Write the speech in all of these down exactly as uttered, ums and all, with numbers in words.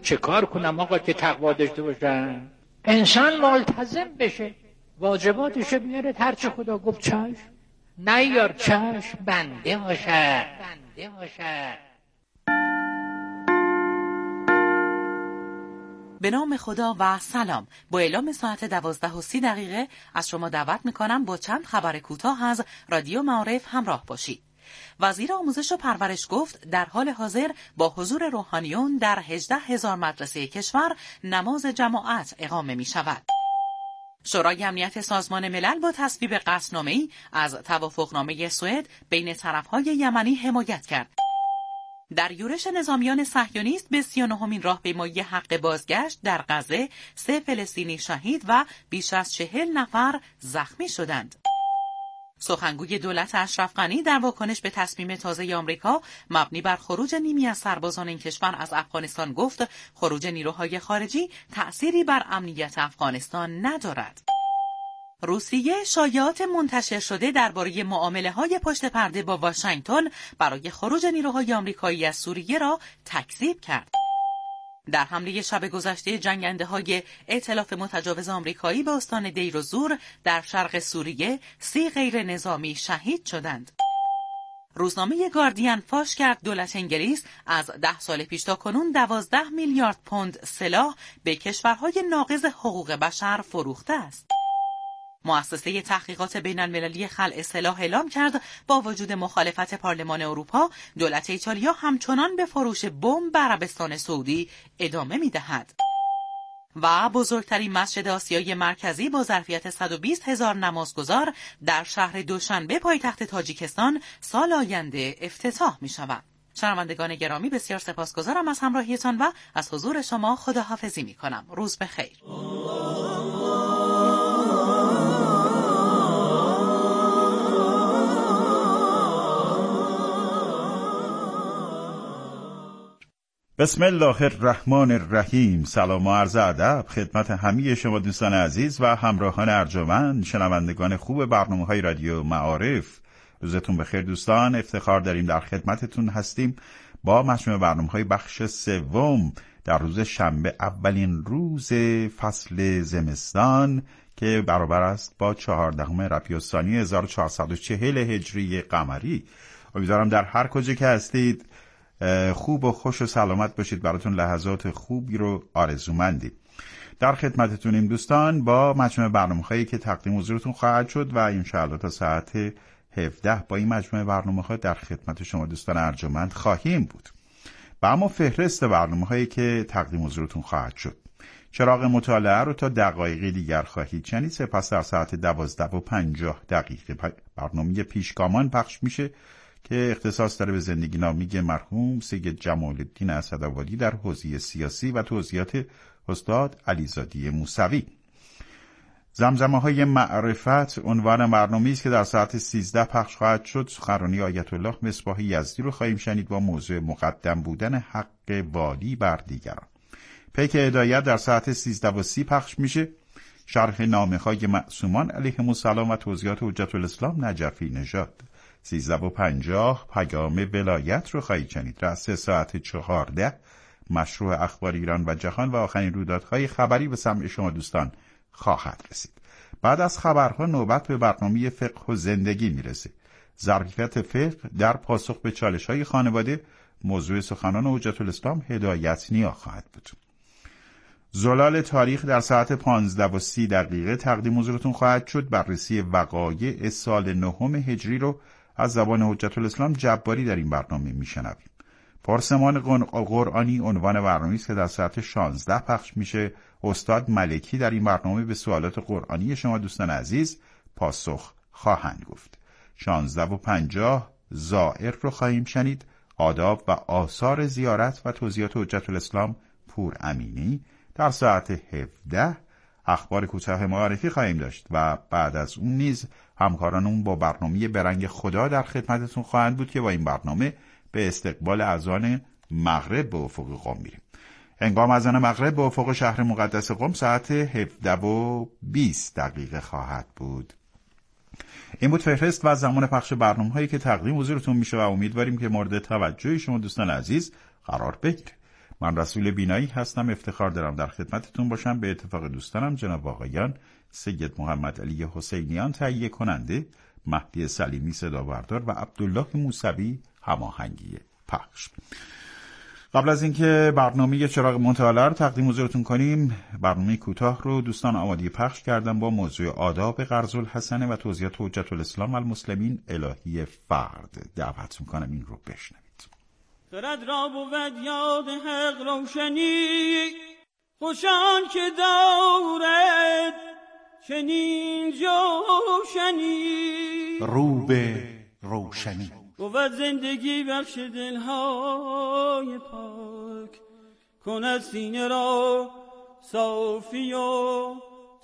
چه کار کنم آقا که تقوا داشته باشم؟ انسان ملتزم بشه، واجباتشو بیاره، هرچی خدا گفت چشم، نیار چشم، بنده باشه بنده باشه. به نام خدا و سلام. با اعلام ساعت دوازده و سی دقیقه از شما دعوت میکنم با چند خبر کوتاه از رادیو معارف همراه باشید. وزیر آموزش و پرورش گفت در حال حاضر با حضور روحانیون در هجده هزار مدرسه کشور نماز جماعت اقامه می شود. شورای امنیت سازمان ملل با تصویب قطعنامه‌ای از توافقنامه سوئد بین طرف‌های یمنی حمایت کرد. در یورش نظامیان صهیونیست به سی و نهمین راهپیمایی حق بازگشت در غزه سه فلسطینی شهید و بیش از چهل نفر زخمی شدند. سخنگوی دولت اشرف غنی در واکنش به تصمیم تازه آمریکا مبنی بر خروج نیمی از سربازان این کشور از افغانستان گفت خروج نیروهای خارجی تأثیری بر امنیت افغانستان ندارد. روسیه شایعات منتشر شده درباره معامله‌های پشت پرده با واشنگتن برای خروج نیروهای آمریکایی از سوریه را تکذیب کرد. در حمله شب گذشته جنگنده‌های ائتلاف متجاوز آمریکایی به استان دیر و زور در شرق سوریه سی غیر نظامی شهید شدند. روزنامه گاردین فاش کرد دولت انگلیس از ده سال پیش تا کنون دوازده میلیارد پوند سلاح به کشورهای ناقض حقوق بشر فروخته است. مؤسسه تحقیقات بین المللی خلع سلاح اعلام کرد با وجود مخالفت پارلمان اروپا دولت ایتالیا همچنان به فروش بمب به عربستان سعودی ادامه می‌دهد. و بزرگترین مسجد آسیای مرکزی با ظرفیت صد و بیست هزار نمازگزار در شهر دوشنبه پایتخت تاجیکستان سال آینده افتتاح می‌شود. شنوندگان گرامی بسیار سپاسگزارم از همراهیتان و از حضور شما خداحافظی می‌کنم. روز بخیر. بسم الله الرحمن الرحیم. سلام و عرض ادب خدمت همه شما دوستان عزیز و همراهان ارجمند، شنوندگان خوب برنامه‌های رادیو معارف. روزتون بخیر دوستان. افتخار داریم در خدمتتون هستیم با مجموعه برنامه‌های بخش سوم در روز شنبه، اولین روز فصل زمستان که برابر است با چهاردهم ربیع الثانی هزار و چهارصد و چهل هجری قمری. امیدوارم در هر کجا که هستید خوب و خوش و سلامت باشید. براتون لحظات خوبی رو آرزومندیم. در خدمتتونیم دوستان با مجموعه برنامه‌هایی که تقدیم حضورتون خواهد شد و انشاءالله تا ساعت هفده با این مجموعه برنامه‌ها در خدمت شما دوستان ارجمند خواهیم بود. و اما فهرست برنامه‌هایی که تقدیم حضورتون خواهد شد. چراغ مطالعه رو تا دقایقی دیگر خواهید شنید. سپس در ساعت دوازده و پنجاه دقیقه برنامه پیشگامان پخش میشه که اختصاص داره به زندگی نامه مرحوم سید جمال الدین اسدآبادی در حوزه سیاسی و توضیحات استاد علیزاده موسوی. زمزمه های معرفت عنوان برنامه‌ای است که در ساعت سیزده پخش خواهد شد. سخنرانی آیت الله مصباح یزدی رو خواهیم شنید با موضوع مقدم بودن حق والی بر دیگران. پیک هدایت در ساعت سیزده و سی پخش میشه. شرح نامه های معصومان علیهم السلام و توضیحات حجت الاسلام نجفی نژاد. سیزده و پنجاه پیام ولایت رو خواهید شنید. رأس ساعت چهارده مشروع اخبار ایران و جهان و آخرین رویدادهای خبری به سمع شما دوستان خواهد رسید. بعد از خبرها نوبت به برنامه فقه و زندگی میرسه. ظرفیت فقه در پاسخ به چالش‌های خانواده موضوع سخنان حجت الاسلام هدایت نیا خواهد بود. زلال تاریخ در ساعت پانزده و سی دقیقه تقدیم حضورتون خواهد شد. بررسی وقایع سال نهم هجری رو از زبان حجت الاسلام جباری در این برنامه میشنویم. پرسمان قرآنی عنوان برنامه‌ای است که در ساعت شانزده پخش میشه. استاد ملکی در این برنامه به سوالات قرآنی شما دوستان عزیز پاسخ خواهند گفت. شانزده و پنجاه زائر رو خواهیم شنید. آداب و آثار زیارت و توضیحات حجت الاسلام پور امینی. در ساعت هفده اخبار کوتاه معرفی خواهیم داشت و بعد از اون نیز همکارانمون با برنامه برنگ خدا در خدمتتون خواهند بود که با این برنامه به استقبال اذان مغرب به افق قم میریم. هنگام اذان مغرب به افق شهر مقدس قم ساعت هفده و بیست دقیقه خواهد بود. این بود فهرست و زمان پخش برنامه هایی که تقدیم حضورتون میشه و امیدواریم که مورد توجه شما دوستان عزیز قرار بگیره. من رسول بینایی هستم. افتخار دارم در خدمتتون باشم. به اتفاق دوستانم جناب آقایان سید محمد علی حسینیان تهیه کننده، مهدی سلیمی صدا بردار و عبدالله موسوی هماهنگی پخش. قبل از اینکه برنامه چراغ مطالعه رو تقدیم حضورتون کنیم، برنامه کوتاه رو دوستان آماده پخش کردن با موضوع آداب قرض الحسنه و توضیحات حجت الاسلام و المسلمین الهی فرد. دعوت میکنم این رو بشنوید. خرد را بود یاد حق روشنی، خوشان که دارد چنین جوشنی. رو به روشنی بود زندگی بخش دلهای پاک، کند سینه را صافی و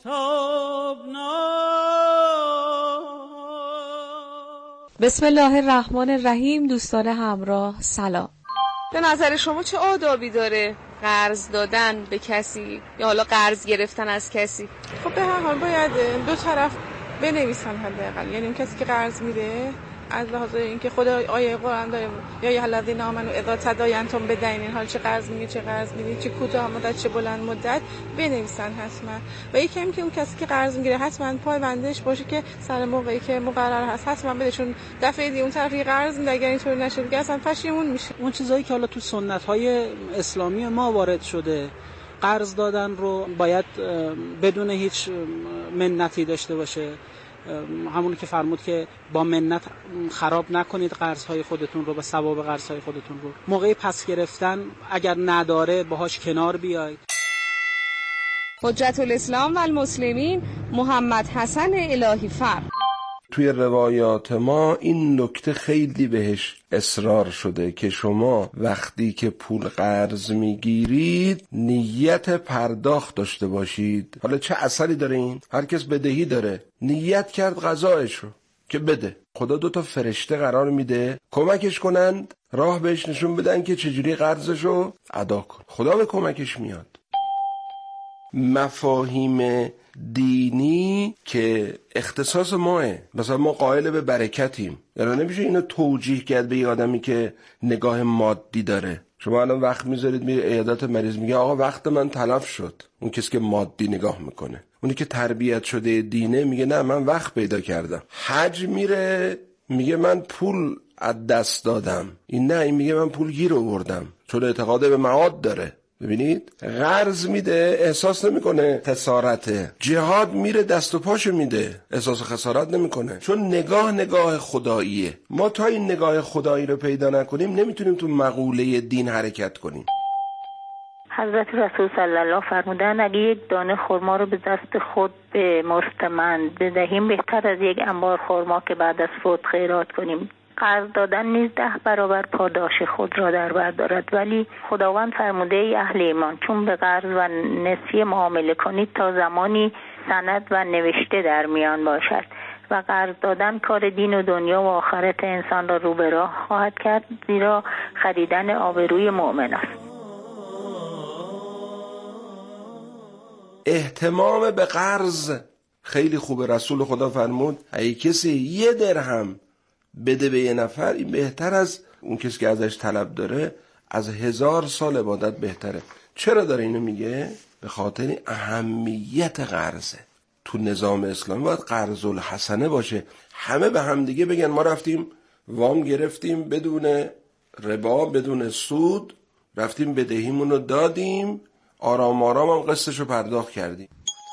تابناک. بسم الله الرحمن الرحیم. دوستان همراه سلام. به نظر شما چه آدابی داره قرض دادن به کسی یا حالا قرض گرفتن از کسی؟ خب به هر حال باید دو طرف بنویسن حداقل، یعنی اون کسی که قرض میده از لحاظ اینکه خود آیه قرآن داره یا یا الذین آمنوا اذا تداینتم بدین، این حال چه قرض میگه چه قرض میدی، چه کوتاه مدت چه بلند مدت بنویسن حتما. و یکی هم که اون کسی که قرض میگیره حتما پای بندش باشه که سر موقعی که مقرر هست حتما بده، چون دفعه دی اون طرفی قرض میده اگر اینطور نشه دیگه اصلا پشیمون میشه. اون چیزایی که حالا تو سنت‌های اسلامی ما وارد شده، قرض دادن رو باید بدون هیچ منتی داشته باشه. همونی که فرمود که با منت خراب نکنید قرض‌های خودتون رو، با ثواب قرض‌های خودتون رو. موقع پس گرفتن اگر نداره باهاش کنار بیاید. حجت الاسلام و المسلمین محمد حسن الهی فرد. توی روایات ما این نکته خیلی بهش اصرار شده که شما وقتی که پول قرض میگیرید نیت پرداخت داشته باشید. حالا چه اثری داره این؟ هر کس بدهی داره، نیت کرد قضایش رو که بده. خدا دو تا فرشته قرار میده کمکش کنند، راه بهش نشون بدن که چجوری قرضش رو ادا کن. خدا به کمکش میاد. مفاهیم دینی که اختصاص ماه، مثلا ما قائل به برکتیم، یعنی نمیشه اینو توجیه کرد به یه آدمی که نگاه مادی داره. شما الان وقت میذارید میره عیادت مریض، میگه آقا وقت من تلف شد. اون کسی که مادی نگاه میکنه. اونی که تربیت شده دینه میگه نه من وقت پیدا کردم. حج میره میگه من پول از دست دادم. این نه، این میگه من پول گیر آوردم، چون اعتقاد به معاد داره. ببینید، قرض میده احساس نمیکنه خسارته، جهاد میره دست و پاشو میده احساس خسارت نمیکنه، چون نگاه نگاه خداییه. ما تا این نگاه خدایی رو پیدا نکنیم نمیتونیم تو مقوله دین حرکت کنیم. حضرت رسول صلی الله فرمودن اگه یک دانه خرما رو به دست خود به مستمند بدهیم بهتر از یک انبار خرما که بعد از فوت خیرات کنیم. قرض دادن نیز ده برابر پاداش خود را در بر دارد، ولی خداوند فرموده ای اهل ایمان چون به قرض و نسیه معامله کنید تا زمانی سند و نوشته در میان باشد و قرض دادن کار دین و دنیا و آخرت انسان را رو به راه خواهد کرد، زیرا خریدن آبروی مؤمن است. اهتمام به قرض خیلی خوبه. رسول خدا فرمود اگه کسی یه درهم بده به یه نفر، این بهتر از اون کسی که ازش طلب داره از هزار سال عبادت بهتره. چرا داره اینو میگه؟ به خاطر اهمیت قرضه. تو نظام اسلامی باید قرض الحسنه باشه. همه به هم دیگه بگن ما رفتیم وام گرفتیم بدون ربا بدون سود، رفتیم بدهیمونو دادیم، آرام آرام هم قسطشو پرداخت کردیم.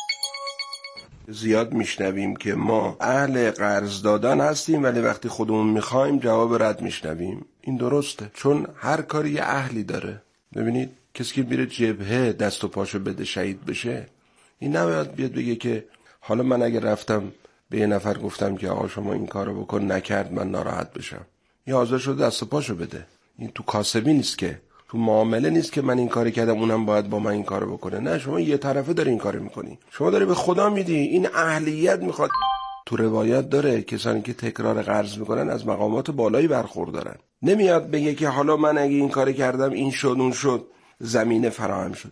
زیاد میشنویم که ما اهل قرض دادن هستیم ولی وقتی خودمون میخوایم جواب رد میشنویم. این درسته، چون هر کاری یه اهلی داره. ببینید کسی که میره جبهه دست و پاشو بده شهید بشه، این نباید بیاد بگه که حالا من اگه رفتم به یه نفر گفتم که آقا شما این کارو بکن نکرد من ناراحت بشم. این حاضر شده دست و پاشو بده. این تو کاسبی نیست که، تو معامله نیست که من این کاری کردم اونم باید با من این کارو بکنه. نه، شما یه طرفه داری این کارو میکنی، شما داری به خدا میدی. این اهلیت میخواد. تو روایت داره کسانی که تکرار قرض میکنن از مقامات بالایی برخوردارن. نمیاد بگه که حالا من اگه این کاری کردم این شد اون شد، زمینه فراهم شد.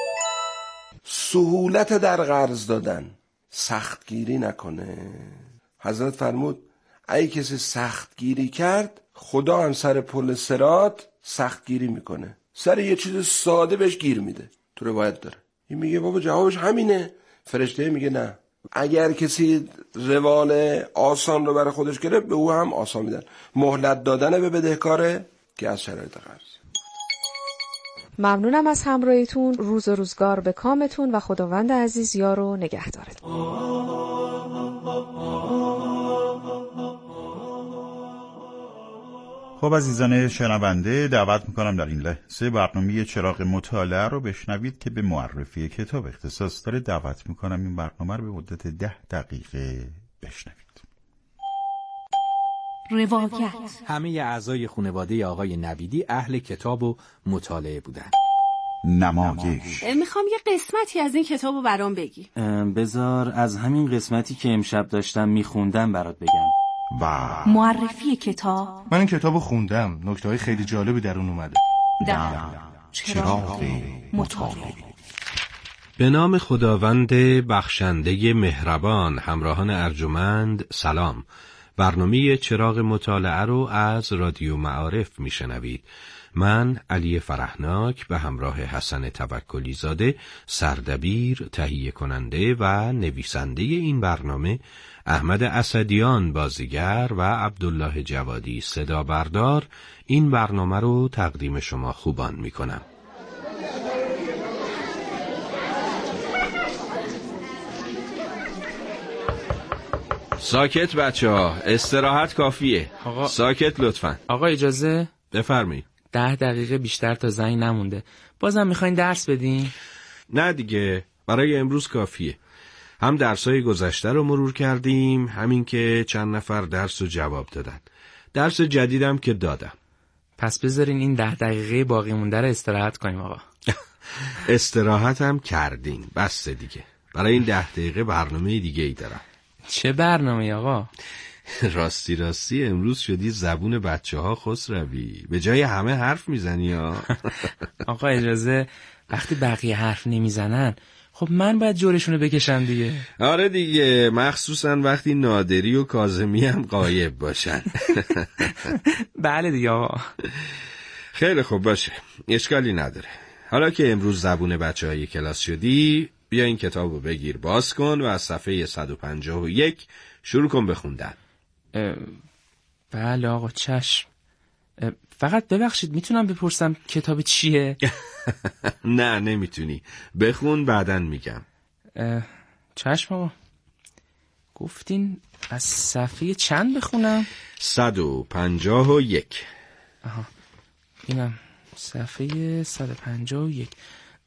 سهولت در قرض دادن، سختگیری نکنه. حضرت فرمود اگه کسی سختگیری کرد خدا هم سر پل صراط سختگیری میکنه. سر یه چیز ساده بهش گیر میده. تو روایت داره. این میگه بابا جوابش همینه. فرشته میگه نه. اگر کسی روال آسان رو برای خودش گرفت به او هم آسان میدن. مهلت دادن به بدهکاره که از شرایط قرض. ممنونم از همراهیتون. روز و روزگار به کامتون و خداوند عزیز یار و نگهدارتون. خب عزیزان شنونده، دعوت میکنم در این لحظه برنامه چراغ مطالعه رو بشنوید که به معرفی کتاب اختصاص داره. دعوت میکنم این برنامه رو به مدت ده دقیقه بشنوید. روایت. همه اعضای خانواده آقای نویدی اهل کتاب و مطالعه بودن. نمایش. میخوام یه قسمتی از این کتابو برام بگی. بذار از همین قسمتی که امشب داشتم میخوندم برات بگم. و معرفی کتاب. من این کتابو خوندم، نکته‌های خیلی جالبی در اون اومده. در چراغ مطالعه. به نام خداوند بخشنده مهربان. همراهان ارجمند سلام. برنامه چراغ مطالعه رو از رادیو معارف میشنوید. من علی فرحناک به همراه حسن توکلی زاده سردبیر، تهیه کننده و نویسنده این برنامه، احمد اسدیان بازیگر و عبدالله جوادی صدا بردار این برنامه رو تقدیم شما خوبان میکنم. ساکت بچه ها، استراحت کافیه. آقا ساکت لطفا. آقا اجازه؟ بفرمایید. ده دقیقه بیشتر تا زنگ نمونده. بازم میخواین درس بدین؟ نه دیگه، برای امروز کافیه. هم درسای گذشته رو مرور کردیم، همین که چند نفر درس رو جواب دادن. درس جدیدم که دادم. پس بذارین این ده دقیقه باقی مونده رو استراحت کنیم آقا. استراحت هم کردین، بس دیگه. برای این ده دقیقه برنامه دیگه ای دارم. چه برنامه آقا؟ راستی راستی امروز شدی زبون بچه ها خسروی، به جای همه حرف میزنی ها. آقا اجازه، وقتی بقیه حرف نمیزنن خب من باید جورشونو بکشم دیگه. آره دیگه، مخصوصا وقتی نادری و کاظمی هم غایب باشن. بله دیگه آقا. خیلی خوب باشه، اشکالی نداره. حالا که امروز زبون بچه های کلاس شدی، بیا این کتابو بگیر باز کن و از صفحه صد و پنجاه و یک شروع کن بخوندن. بله آقا چشم. فقط ببخشید میتونم بپرسم کتاب چیه؟ نه نمیتونی، بخون بعدن میگم. چشم آقا. گفتین از صفحه چند بخونم؟ صد و پنجاه و یک. آها اینم صفحه صد و پنجاه و یک.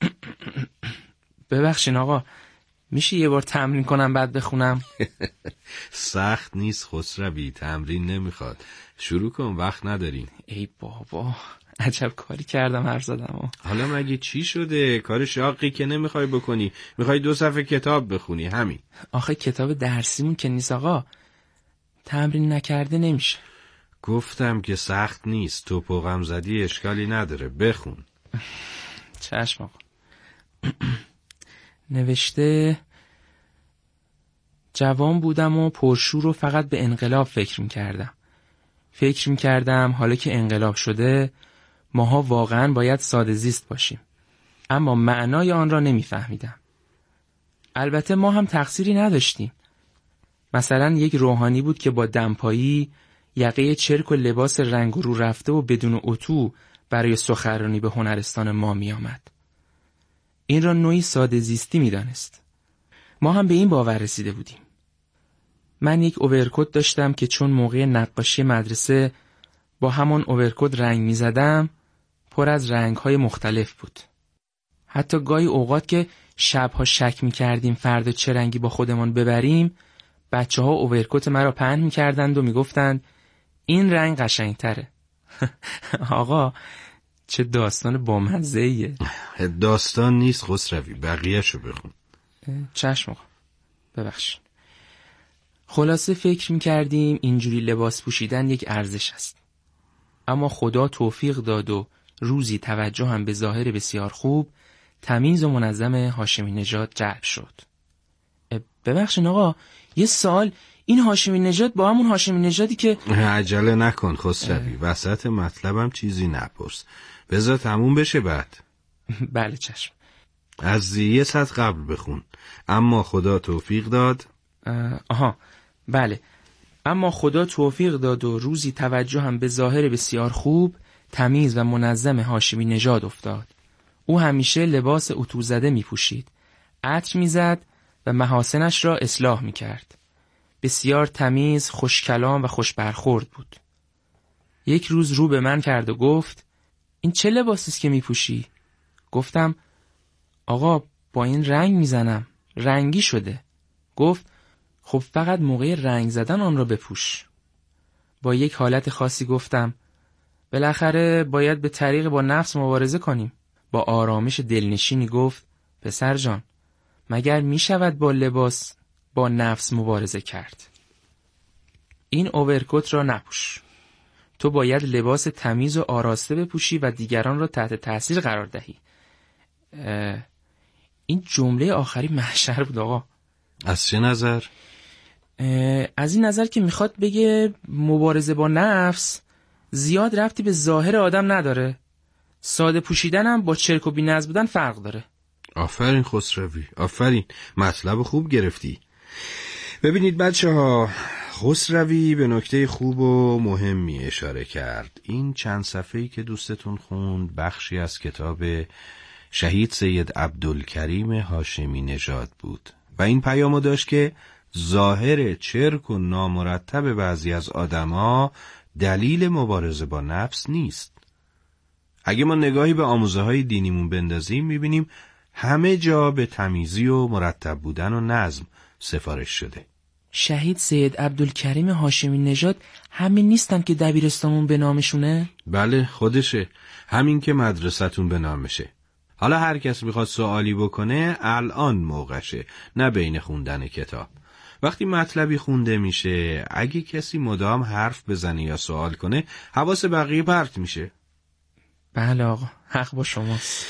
ببخشین آقا، میشه یه بار تمرین کنم بعد بخونم؟ سخت نیست خسروی، تمرین نمیخواد. شروع کن، وقت نداریم. ای بابا، عجب کاری کردم حرف زدم. حالا مگه چی شده؟ کار شاقی که نمیخوای بکنی، میخوای دو صفحه کتاب بخونی، همین. آخه کتاب درسیمون که نیست آقا، تمرین نکرده نمیشه. گفتم که سخت نیست، تو پوغم زدی اشکالی نداره، بخون. چشم آقا. نوشته جوان بودم و پرشور و فقط به انقلاب فکر میکردم. فکر میکردم حالا که انقلاب شده ماها واقعا باید ساده زیست باشیم. اما معنای آن را نمیفهمیدم. البته ما هم تقصیری نداشتیم. مثلا یک روحانی بود که با دمپایی، یقه چرک و لباس رنگ رو رفته و بدون اتو برای سخنرانی به هنرستان ما می آمد. این را نوعی ساده زیستی می دانست. ما هم به این باور رسیده بودیم. من یک اوورکوت داشتم که چون موقع نقاشی مدرسه با همان اوورکوت رنگ می زدم، پر از رنگ‌های مختلف بود. حتی گاهی اوقات که شبها شک می کردیم فردا چه رنگی با خودمان ببریم، بچه ها اوورکوت مرا پهن می کردند و می گفتند این رنگ قشنگ تره. آقا چه داستان بامزه‌ایه. داستان نیست خسروی، بقیه‌شو بخون. چشم آقا، ببخشید. خلاصه فکر می کردیم اینجوری لباس پوشیدن یک ارزش است. اما خدا توفیق داد و روزی توجه هم به ظاهر بسیار خوب، تمیز و منظم هاشمی نژاد جلب شد. ببخشید آقا، یه سال، این هاشمی نژاد با همون هاشمی نژادی که... عجله نکن خسروی، وسط مطلبم چیزی نپرس. بذار تموم بشه بعد. بله چشم. از یه سطر قبل بخون. اما خدا توفیق داد. آها بله. اما خدا توفیق داد و روزی توجه هم به ظاهر بسیار خوب، تمیز و منظم هاشمی نژاد افتاد. او همیشه لباس اتو زده می پوشید، عطر می زد و محاسنش را اصلاح می کرد. بسیار تمیز، خوش کلام و خوش برخورد بود. یک روز رو به من کرد و گفت این چه لباسی است که می پوشی؟ گفتم آقا با این رنگ می زنم، رنگی شده. گفت خب فقط موقع رنگ زدن آن را بپوش. با یک حالت خاصی گفتم بالاخره باید به طریق با نفس مبارزه کنیم. با آرامش دلنشینی گفت پسر جان، مگر می شود با لباس با نفس مبارزه کرد؟ این اوورکوت را نپوش. تو باید لباس تمیز و آراسته بپوشی و دیگران را تحت تاثیر قرار دهی. این جمله آخری محشر بود آقا. از چه نظر؟ از این نظر که میخواد بگه مبارزه با نفس زیاد ربطی به ظاهر آدم نداره. ساده پوشیدن هم با چرک و بی‌نظم بودن فرق داره. آفرین خسروی، آفرین، مطلب خوب گرفتی. ببینید بچه ها، خسروی به نکته خوب و مهمی اشاره کرد. این چند صفحه‌ای که دوستتون خوند بخشی از کتاب شهید سید عبدالکریم هاشمی نژاد بود و این پیامو داشت که ظاهر چرک و نامرتب بعضی از آدم‌ها دلیل مبارزه با نفس نیست. اگه ما نگاهی به آموزه های دینیمون بندازیم میبینیم همه جا به تمیزی و مرتب بودن و نظم سفارش شده. شهید سید عبدالکریم هاشمی نژاد همین نیستن که دبیرستانمون به نامشونه؟ بله خودشه، همین که مدرسه‌تون به نامشه. حالا هر کس میخواد سوالی بکنه الان موقعشه، نه بین خوندن کتاب. وقتی مطلبی خونده میشه اگه کسی مدام حرف بزنه یا سوال کنه حواس بقیه پرت میشه. بله آقا، حق با شماست.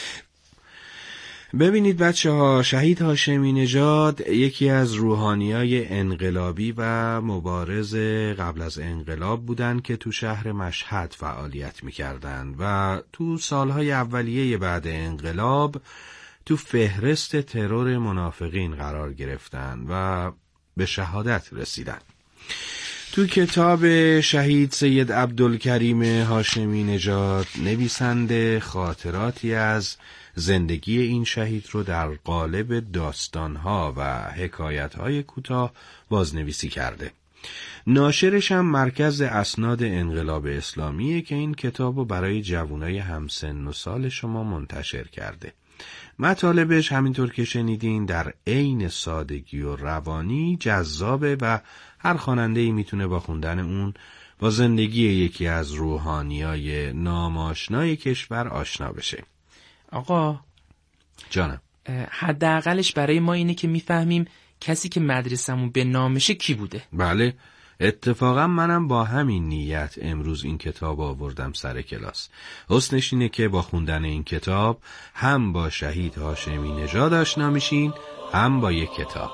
ببینید بچه ها، شهید هاشمی نژاد یکی از روحانیای انقلابی و مبارز قبل از انقلاب بودن که تو شهر مشهد فعالیت میکردن و تو سالهای اولیه بعد انقلاب تو فهرست ترور منافقین قرار گرفتن و به شهادت رسیدن. تو کتاب شهید سید عبدالکریم هاشمی نژاد نویسنده خاطراتی از زندگی این شهید رو در قالب داستانها و حکایتهای کوتاه بازنویسی کرده. ناشرش هم مرکز اسناد انقلاب اسلامیه که این کتاب رو برای جوانای همسن و سال شما منتشر کرده. مطالبش همینطور که شنیدین در عین سادگی و روانی جذابه و هر خواننده‌ای میتونه با خوندن اون با زندگی یکی از روحانیای ناماشنای کشور آشنا بشه. آقا جانم، حداقلش برای ما اینه که میفهمیم کسی که مدرسمون به نامشه کی بوده. بله، اتفاقا منم با همین نیت امروز این کتاب آوردم سر کلاس. حسنش اینه که با خوندن این کتاب هم با شهید هاشمی نژاد آشنا میشین، هم با یک کتاب.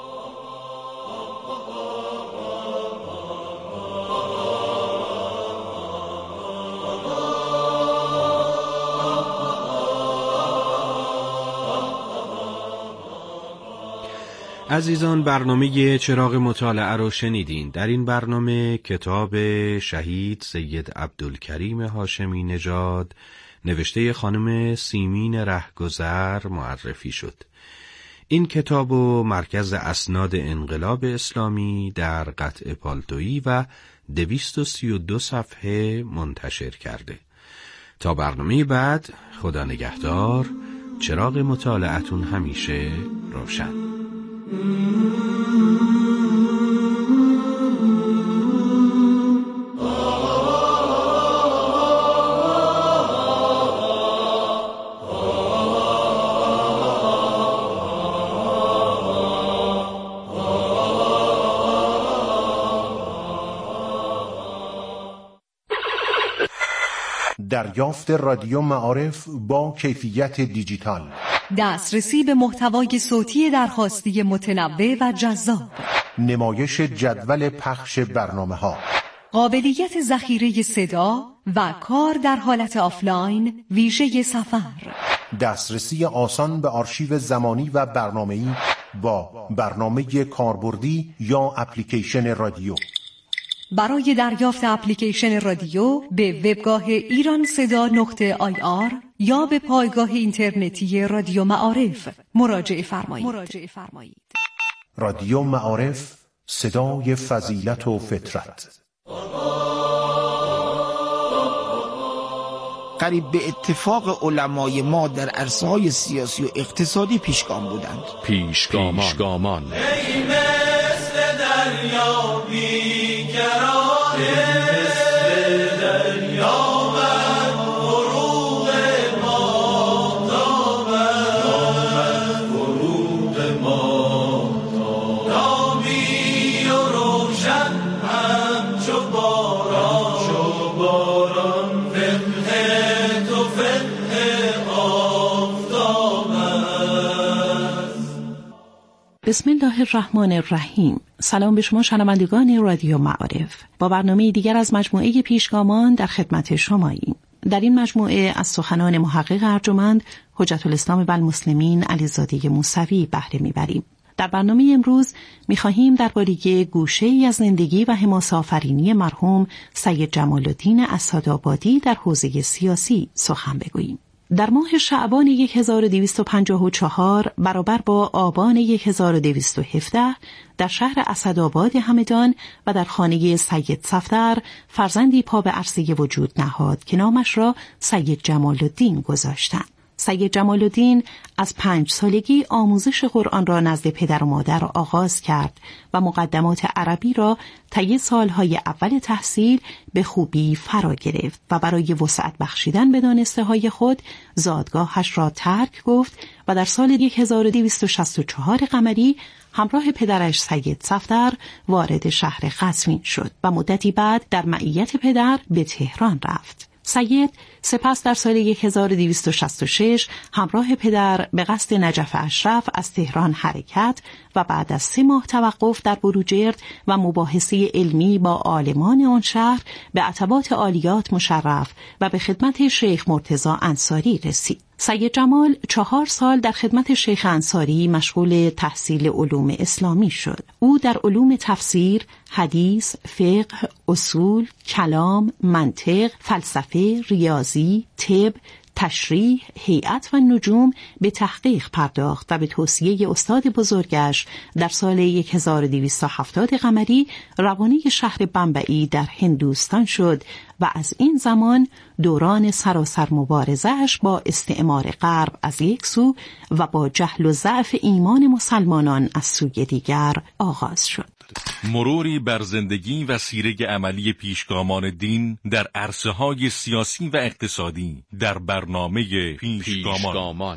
عزیزان، برنامه چراغ مطالعه رو شنیدین. در این برنامه کتاب شهید سید عبدالکریم هاشمی نژاد نوشته خانم سیمین رهگذر معرفی شد. این کتاب و مرکز اسناد انقلاب اسلامی در قطع پالتویی و دویست و سی و دو صفحه منتشر کرده. تا برنامه بعد، خدا نگهدار. چراغ مطالعتون همیشه روشن. دریافت رادیو معارف با کیفیت دیجیتال، دسترسی به محتوای صوتی درخواستی متنوع و جذاب، نمایش جدول پخش برنامه ها، قابلیت ذخیره صدا و کار در حالت آفلاین ویژه سفر. دسترسی آسان به آرشیو زمانی و برنامه‌ای با برنامه کاربردی یا اپلیکیشن رادیو. برای دریافت اپلیکیشن رادیو به وبگاه ایران صدا نقطه آی آر یا به پایگاه اینترنتی رادیو معارف مراجعه فرمایید. رادیو معارف، صدای فضیلت و فطرت. قریب به اتفاق علمای ما در عرصه‌های سیاسی و اقتصادی پیشگام بودند. پیشگامان, پیشگامان. ای مثل دریا بی‌قرار، مثل دریا من غروب ماهتاب، من غروب ماهتاب، نامی و روشن همچو باران، همچو باران، فقه تو فقه آفتاب است. بسم الله الرحمن الرحیم. سلام به شما شنوندگان رادیو معارف. با برنامه دیگر از مجموعه پیشگامان در خدمت شماییم. در این مجموعه از سخنان محقق ارجمند حجت الاسلام والمسلمین علیزاده موسوی بهره میبریم. در برنامه امروز می‌خواهیم درباره گوشه‌ای از زندگی و حماسه آفرینی مرحوم سید جمال الدین اسدآبادی در حوزه سیاسی سخن بگوییم. در ماه شعبان هزار و دویست و پنجاه و چهار برابر با آبان هزار و دویست و هفده در شهر اسدآباد همدان و در خانه سید صفدر فرزندی پا به عرصه وجود نهاد که نامش را سید جمال الدین گذاشتند. سید جمال الدین از پنج سالگی آموزش قرآن را نزد پدر و مادر آغاز کرد و مقدمات عربی را طی سالهای اول تحصیل به خوبی فرا گرفت و برای وسعت بخشیدن به دانسته های خود زادگاهش را ترک گفت و در سال هزار و دویست و شصت و چهار قمری همراه پدرش سید صفدر وارد شهر قزوین شد و مدتی بعد در معیت پدر به تهران رفت. سید سپس در سال هزار و دویست و شصت و شش همراه پدر به قصد نجف اشرف از تهران حرکت و بعد از سه ماه توقف در بروجرد و مباحثه علمی با عالمان آن شهر به عتبات عالیات مشرف و به خدمت شیخ مرتضی انصاری رسید. سید جمال چهار سال در خدمت شیخ انصاری مشغول تحصیل علوم اسلامی شد. او در علوم تفسیر، حدیث، فقه، اصول، کلام، منطق، فلسفه، ریاضی، طب، تشریح، هیئت و نجوم به تحقیق پرداخت و به توصیه استاد بزرگش در سال هزار و دویست و هفتاد قمری روانه شهر بمبئی در هندوستان شد و از این زمان دوران سراسر مبارزه‌اش با استعمار غرب از یک سو و با جهل و ضعف ایمان مسلمانان از سوی دیگر آغاز شد. مروری بر زندگی و سیره عملی پیشگامان دین در عرصه‌های سیاسی و اقتصادی در برنامه پیشگامان, پیشگامان.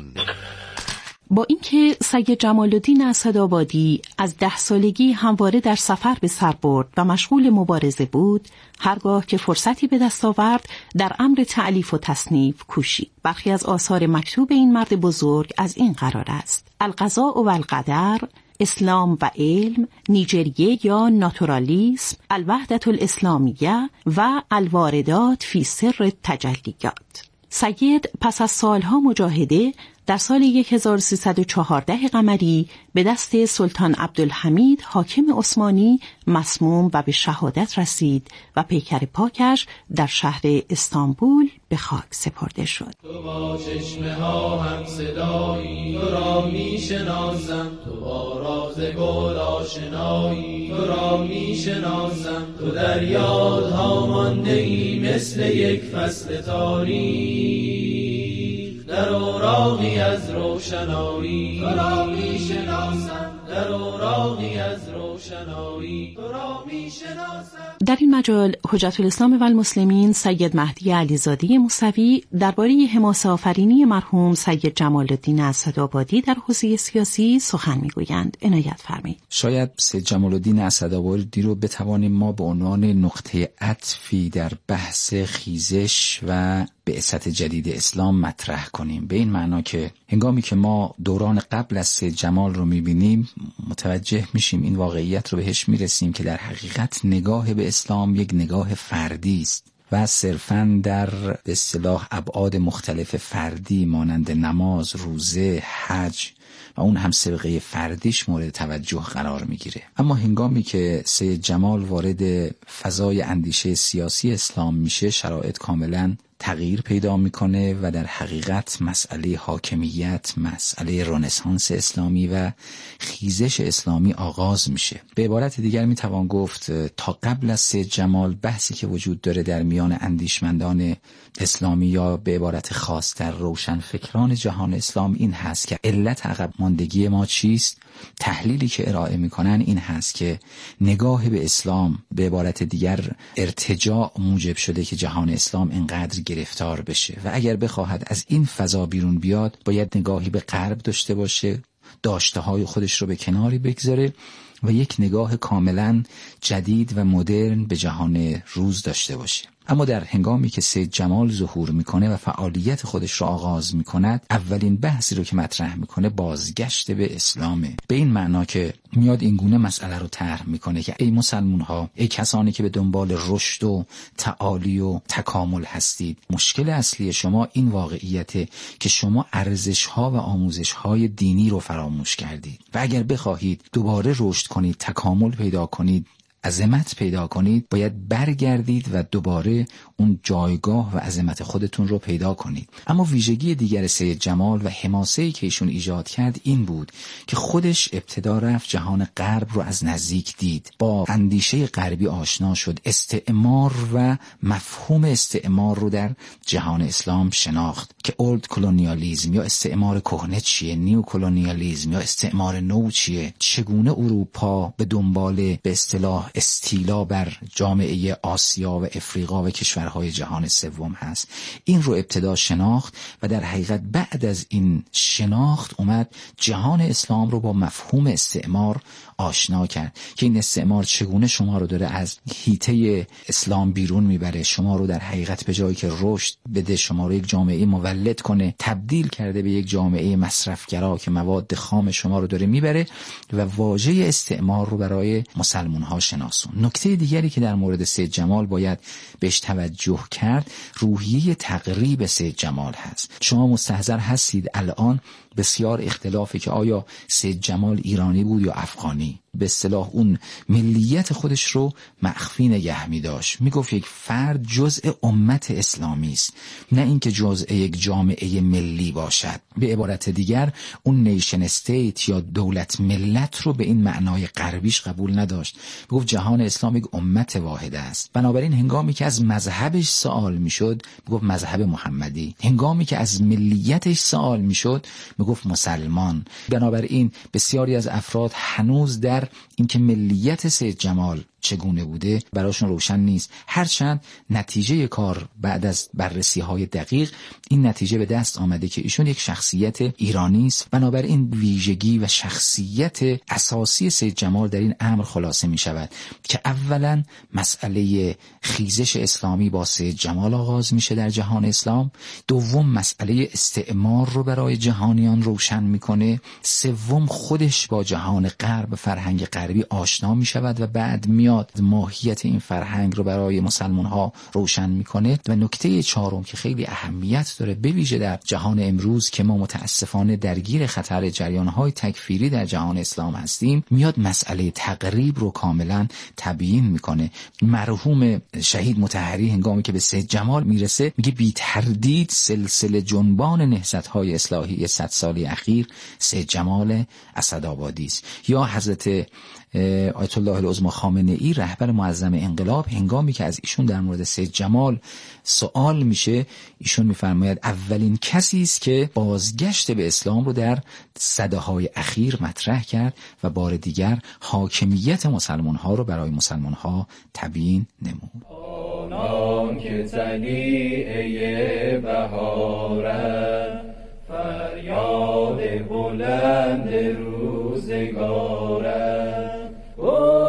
با اینکه سید جمال الدین اسدآبادی از ده سالگی همواره در سفر به سر برد و مشغول مبارزه بود، هرگاه که فرصتی به دست آورد در امر تألیف و تصنیف کوشید. برخی از آثار مکتوب این مرد بزرگ از این قرار است: القضاء و القدر، اسلام و علم، نیجریه یا ناتورالیسم، الوحدة الاسلامیه و الواردات فی سر تجلیات. سید پس از سالها مجاهده در سال هزار و سیصد و چهارده قمری به دست سلطان عبدالحمید حاکم عثمانی مسموم و به شهادت رسید و پیکر پاکش در شهر استانبول به خاک سپرده شد. تو با چشمه ها هم صدایی، تو را می شناسم، تو با راز گل آشنایی، تو را می شناسم، تو در یادها مانده ای مثل یک فصل تاریک، در اوراقی از روشنایی، تو را می شناسم، در اوراقی از روشنایی، تو را می شناسم. در این مجال حجت الاسلام والمسلمین سید مهدی علیزاده موسوی درباره حماسه آفرینی مرحوم سید جمال الدین اسدآبادی در حوزه سیاسی سخن میگویند. عنایت فرمایید. شاید سید جمال الدین اسدآبادی رو بتوانیم ما به عنوان نقطه عطفی در بحث خیزش و بعثت جدید اسلام مطرح کنیم، به این معنا که هنگامی که ما دوران قبل از سید جمال رو میبینیم متوجه میشیم، این واقعیت رو بهش میرسیم که در حقیقت نگاه به اسلام یک نگاه فردی است و صرفاً در به اصطلاح ابعاد مختلف فردی مانند نماز، روزه، حج و اون هم سابقه فردیش مورد توجه قرار میگیره. اما هنگامی که سید جمال وارد فضای اندیشه سیاسی اسلام میشه، شرایط کاملاً تغییر پیدا میکنه و در حقیقت مسئله حاکمیت، مسئله رنسانس اسلامی و خیزش اسلامی آغاز میشه. به عبارت دیگر میتوان گفت تا قبل از سید جمال بحثی که وجود داره در میان اندیشمندان اسلامی یا به عبارت خاص‌تر روشنفکران جهان اسلام این هست که علت عقب ماندگی ما چیست؟ تحلیلی که ارائه میکنن این هست که نگاه به اسلام به عبارت دیگر ارتجاع موجب شده که جهان اسلام انقدر گرفتار بشه و اگر بخواهد از این فضا بیرون بیاد باید نگاهی به غرب داشته باشه، داشته های خودش رو به کناری بگذاره و یک نگاه کاملا جدید و مدرن به جهان روز داشته باشه. اما در هنگامی که سید جمال ظهور میکنه و فعالیت خودش رو آغاز میکند، اولین بحثی رو که مطرح میکنه بازگشت به اسلامه. به این معنا که میاد این گونه مسئله رو طرح میکنه که ای مسلمون ها، ای کسانی که به دنبال رشد و تعالی و تکامل هستید، مشکل اصلی شما این واقعیته که شما ارزش ها و آموزش های دینی رو فراموش کردید و اگر بخواهید دوباره رشد کنید، تکامل پیدا کنید، عظمت پیدا کنید، باید برگردید و دوباره اون جایگاه و عظمت خودتون رو پیدا کنید. اما ویژگی دیگر سید جمال و حماسه‌ای که ایشون ایجاد کرد این بود که خودش ابتدا رفت جهان غرب رو از نزدیک دید، با اندیشه غربی آشنا شد، استعمار و مفهوم استعمار رو در جهان اسلام شناخت که اولد کلونیالیسم یا استعمار کهنه چیه، نیو کلونیالیسم یا استعمار نو چیه، چگونه اروپا به دنبال به اصطلاح استیلا بر جامعه آسیا و افریقا و کشورهای جهان سوم هست. این رو ابتدا شناخت و در حقیقت بعد از این شناخت اومد جهان اسلام رو با مفهوم استعمار آشنا کرد که این استعمار چگونه شما رو داره از حیطه اسلام بیرون میبره، شما رو در حقیقت به جایی که رشد بده شما رو یک جامعه مولد کنه تبدیل کرده به یک جامعه مصرفگرا که مواد خام شما رو داره میبره و واژه استعمار رو برای مسلمان ها شناسون. نکته دیگری که در مورد سید جمال باید بهش توجه کرد روحیه تقریب سید جمال هست. شما مستحضر هستید الان بسیار اختلافی که آیا سید جمال ایرانی بود یا افغانی. به اصطلاح اون ملیت خودش رو مخفی نگه می داشت، می گفت یک فرد جزء امت اسلامی است، نه اینکه جزء یک جامعه ملی باشد. به عبارت دیگر اون نیشن استیت یا دولت ملت رو به این معنای غربیش قبول نداشت، می گفت جهان اسلام یک امت واحد است. بنابراین هنگامی که از مذهبش سوال می شد می گفت مذهب محمدی، هنگامی که از ملیتش سوال می شد می گفت مسلمان. بنابراین بسیاری از افراد هنوز در اینکه ملیت سید جمال چگونه بوده براشون روشن نیست، هرچند نتیجه کار بعد از بررسی های دقیق این نتیجه به دست آمده که ایشون یک شخصیت ایرانی است. بنابراین ویژگی و شخصیت اساسی سید جمال در این امر خلاصه می شود که اولا مسئله خیزش اسلامی با سید جمال آغاز میشه در جهان اسلام، دوم مسئله استعمار رو برای جهانیان روشن میکنه، سوم خودش با جهان غرب فرهنگ غربی آشنا می شود و بعد می ماهیت این فرهنگ رو برای مسلمان ها روشن میکنه و نکته چهارم که خیلی اهمیت داره به ویژه در جهان امروز که ما متاسفانه درگیر خطر جریان های تکفیری در جهان اسلام هستیم، میاد مسئله تقریب رو کاملا تبیین میکنه. مرحوم شهید مطهری هنگامی که به سید جمال میرسه میگه بی تردید سلسله جنبان نهضت های اصلاحی صد سالی اخیر سید جمال اسدآبادی است. یا حضرت آیت الله العظمی خامنه‌ای رهبر معظم انقلاب هنگامی که از ایشون در مورد سید جمال سوال میشه ایشون میفرماید اولین کسی است که بازگشت به اسلام رو در سده‌های اخیر مطرح کرد و بار دیگر حاکمیت مسلمان ها رو برای مسلمان ها تبیین نمود. آنان که طلیعه بهارند فریاد بلند روزگارند،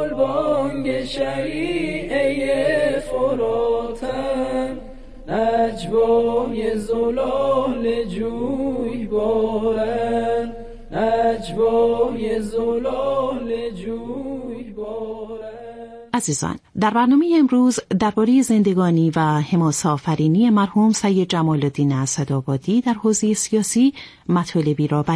گلبانگ شریعه فراتن نجوای زلال جوی بارن، نجوای زلال جوی بارن. عزیزان، در برنامه امروز درباره زندگانی و حماسه‌آفرینی مرحوم سید جمال الدین اسدآبادی در حوزه سیاسی مطالبی را